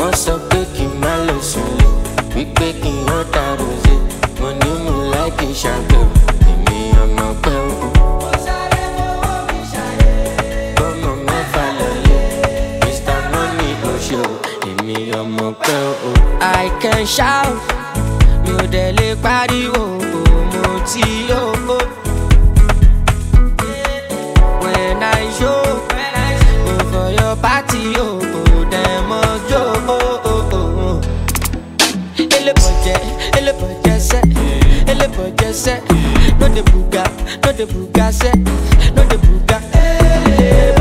wọ́n sọ pé kí n má lọ sùnlé, wípé kí n yán ta rosé. Mo ní mo láìkí ṣàgbẹ̀, èmi ọmọ pẹ́ o. Bọ́mọ mẹ́fà lọlé, Mr. Money oṣù, èmi ọmọ pẹ́ o. I can shout, mi ò dẹ̀ lè pariwo, mo ti yó. When I show, go for your party, dem must jo. Ele budget set, no de buga set, no de buga. Ele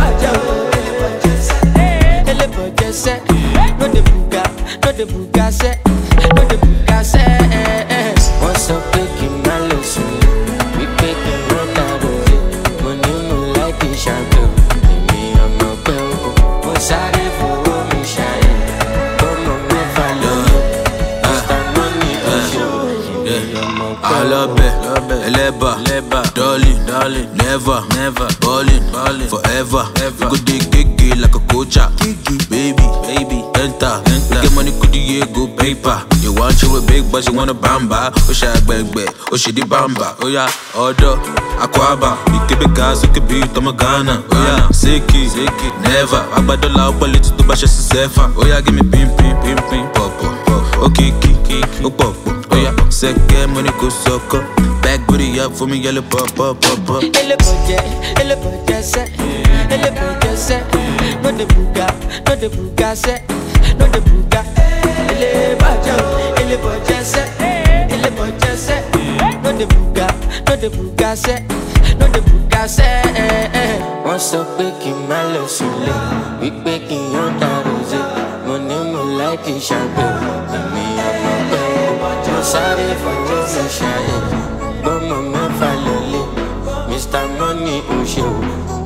budget set, no de buga set, no de buga set. Wọ́n sọ pé kí n má lọ sùnlé, wípé kí n yán ta rosé. Mo ní mo láìkí ṣàgbẹ̀, èmi ọmọ pẹ́ o. Mo sáré fowó mi ṣàyẹ̀, bọ́mọ mẹ́fà lọ́lé, Mr. Money oṣù, èmi ọmọ pẹ́ o. I love it, Eleba, darling, never, ballin', forever. You go dig gigi like a coacher, baby, enter. Get money, could you go paper? You want you with big, but you wanna bamba. Oh, shy bang, oh, she di bamba. Oh yeah, order, aquaba. You keep it gas, you keep it, I'm a Ghana. Oh yeah, sicky, never. I buy the loud quality to bash a sefa. Oh yeah, give me pim, pop. Oh kiki, oh pop. Oh yeah, second money go sucker. Back booty up for me, yellow pop. Ele budget set, no de buga set, no de buga. Ele budget set, no de buga set, no de buga set. Wọ́n sọ pé kí n má lọ sùnlé, wípé kí n yán ta rosé. Mo ní mo láìkí ṣàgbẹ̀, èmi ọmọ pẹ́ o. Mo sáré fowó mi ṣàyẹ̀, bọ́mọ mẹ́fà lọlé, Mr. Money oṣù.